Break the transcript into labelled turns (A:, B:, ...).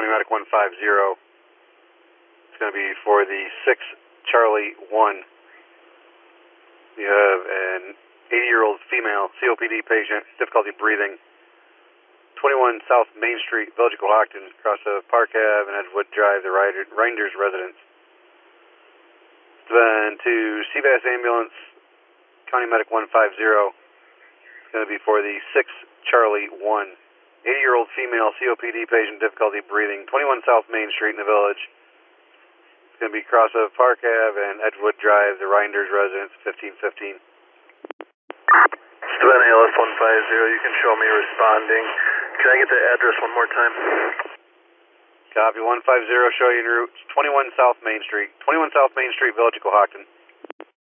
A: County Medic 150. It's going to be for the 6 Charlie 1. You have an 80-year-old female COPD patient, difficulty breathing. 21 South Main Street, Village of Cohocton, across of Park Ave and Edgewood Drive, the Reinders residence. Then to CVAS Ambulance, County Medic 150. It's going to be for the 6 Charlie 1. 80-year-old female COPD patient, difficulty breathing. 21 South Main Street in the Village. It's going to be across of Park Ave and Edgewood Drive, the Reinders residence, 1515.
B: Savannah ALS 150, you can show me responding. Can I get the address one more time?
A: Copy, 150, show you en route. 21 South Main Street. 21 South Main Street, Village of Cohocton.